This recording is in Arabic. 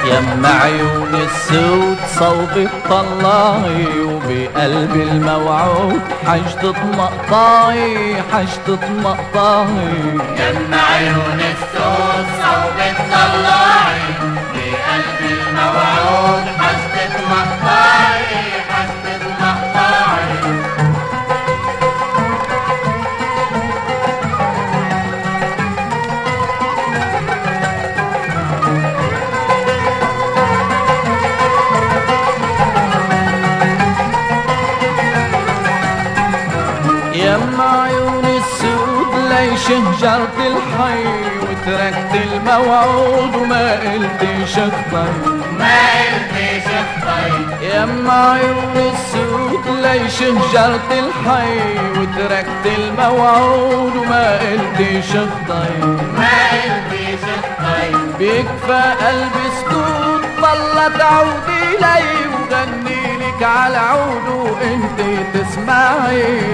يم عيون السود صوب طلعي وبقلب الموعود حشد مقطعي حشد مقطعي. يم عيون السود صوب طلعي بقلب الموعود حشد مقطعي حشد مقطعي. يم عيون السود ليش هجرت الحي وتركت الموعود وما قلت شخطي ما قلت شخطي. يم عيون السود ليش هجرت الحي وتركت الموعود وما قلت شخطي ما قلت شخطي. بيكفى قلبي سكوت ضل تعودي لي وغني لك على عود وانت تسمعي